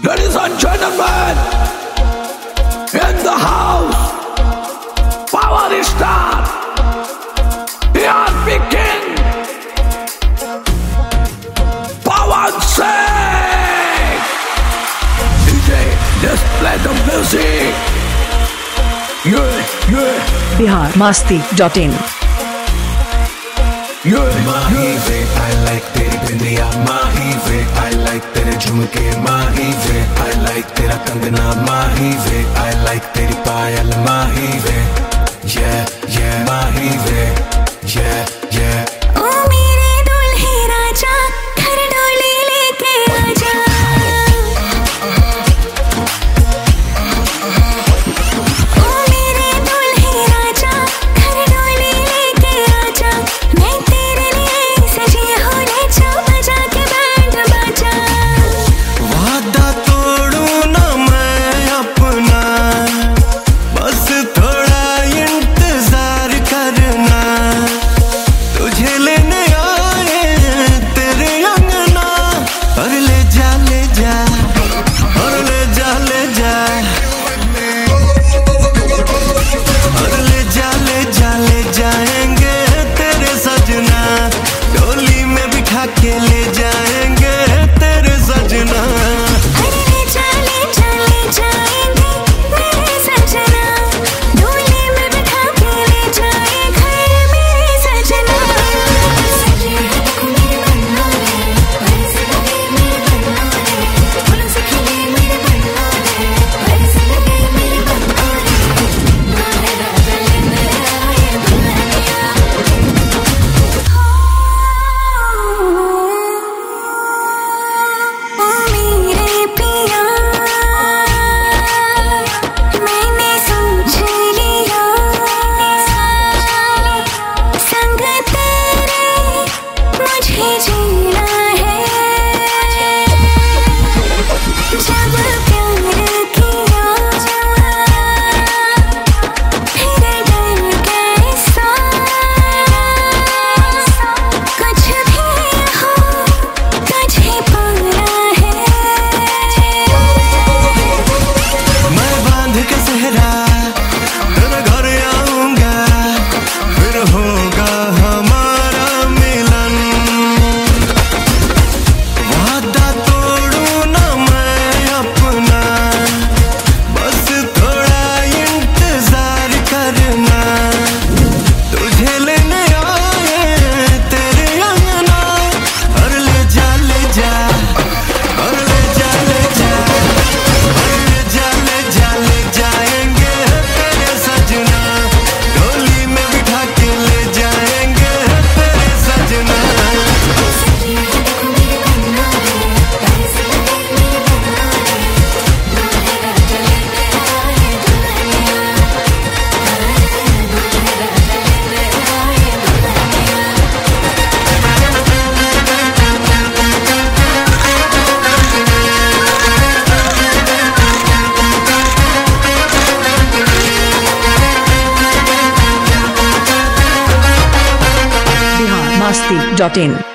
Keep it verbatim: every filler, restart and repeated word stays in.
Ladies and gentlemen, in the house, power is start. Here begin. Power sing. D J, let's play the music. Yeah, yeah. Bihar Masti dot in. Mahi वे I like तेरी बिंदिया माही वे I like तेरे झुमके माही वे I like तेरा कंगना माही वे I like तेरी पायल माही वे yeah yeah माही वे yeah yeah। ओ मेरे दुल्हे राजा घर डोली लेके आजा, ओ मेरे दुल्हे राजा घर डोली लेके आजा, मैं तेरे लिए सजी हूँ नचा बजा के बैंड बाजा। वादा तोड़ू ना मैं अपना, बस थोड़ा इंतजार करना, तुझे लेने आए तेरे अंगना, और ले जा ले जा और ले जा ले जा और ले जा ले जा ले जाएंगे तेरे सजना, डोली में बिठा के ले जाएंगे तेरे सजना। अरे ले जा ले जा ले जाएंगे मेरे सजना, डोली में बिठा के ले जाए घर मेरे सजना। सजे को मेरे बन्ना रे, वैसे लगे मेरे बन्ना रे, फूलों से खिले मेरे बन्ना रे, वैसे लगे मेरे बन्ना रे, नाले राजा लेने आए दुल्हनिया। ओ मेरे पिया मैंने सोच लिया, संग तेरे मुझे जीना है। जब प्यार किया फिर डर कैसा, कुछ भी हो तुझे पाना है। मैं बांध के सहरा तेरे घर आऊंगा, फिर होगा हमारा मिलन। वादा तोड़ू ना मैं अपना, बस थोड़ा इंतजार करना, तुझे लेने आए तेरे अंगना, और ले जा ले जा और ले जा ले जा और ले जा ले जा ले जाएंगे तेरे सजना, डोली में बिठा के ले जाएंगे तेरे सजना। सजे को मेरे बन्ना रे, वैसे लगे मेरे बन्ना रे, नाले राजा लेने आए दुल्हनिया, दूल्हे राजा लेने आए दुल्हनिया। बिहार मस्ती डॉट इन।